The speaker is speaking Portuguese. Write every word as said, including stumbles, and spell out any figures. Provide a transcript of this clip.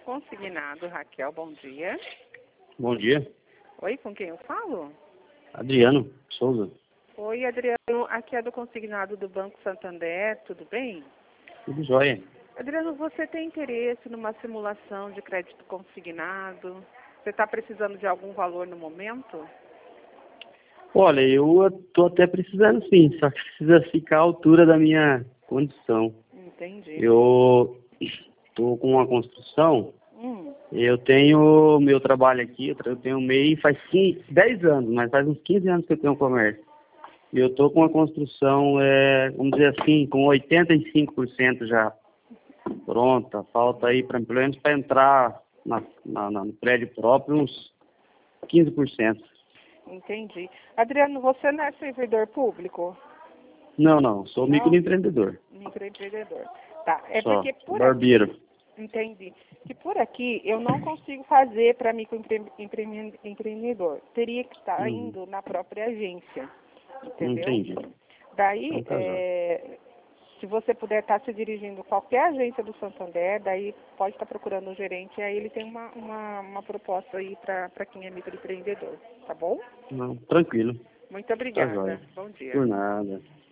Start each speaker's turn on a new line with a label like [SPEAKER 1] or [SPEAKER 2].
[SPEAKER 1] Consignado, Raquel, bom dia.
[SPEAKER 2] Bom dia.
[SPEAKER 1] Oi, com quem eu falo?
[SPEAKER 2] Adriano Souza.
[SPEAKER 1] Oi, Adriano, aqui é do Consignado do Banco Santander, tudo bem?
[SPEAKER 2] Tudo jóia.
[SPEAKER 1] Adriano, você tem interesse numa simulação de crédito consignado? Você está precisando de algum valor no momento?
[SPEAKER 2] Olha, eu estou até precisando sim, só que precisa ficar à altura da minha condição.
[SPEAKER 1] Entendi.
[SPEAKER 2] Eu estou com uma construção,
[SPEAKER 1] Hum,
[SPEAKER 2] eu tenho meu trabalho aqui, eu tenho M E I faz quinze, dez anos, mas faz uns quinze anos que eu tenho comércio. E eu estou com uma construção, é, vamos dizer assim, com oitenta e cinco por cento já pronta. Falta aí, pra, pelo menos para entrar na, na, na, no prédio próprio, uns quinze por cento.
[SPEAKER 1] entendi. Adriano, você não é servidor público?
[SPEAKER 2] Não, não, sou
[SPEAKER 1] Não?
[SPEAKER 2] microempreendedor.
[SPEAKER 1] Microempreendedor. Tá, é
[SPEAKER 2] Só,
[SPEAKER 1] porque por
[SPEAKER 2] barbeiro.
[SPEAKER 1] aqui, entendi, que por aqui eu não consigo fazer para microempreendedor. Teria que estar
[SPEAKER 2] Uhum.
[SPEAKER 1] indo na própria agência, entendeu?
[SPEAKER 2] Entendi.
[SPEAKER 1] Daí,
[SPEAKER 2] Então tá jóia.
[SPEAKER 1] é, se você puder estar se dirigindo a qualquer agência do Santander, daí pode estar procurando o gerente, aí ele tem uma, uma, uma proposta aí para quem é microempreendedor, tá bom?
[SPEAKER 2] Não, tranquilo.
[SPEAKER 1] Muito
[SPEAKER 2] Tá
[SPEAKER 1] obrigada.
[SPEAKER 2] jóia.
[SPEAKER 1] Bom dia.
[SPEAKER 2] Por nada.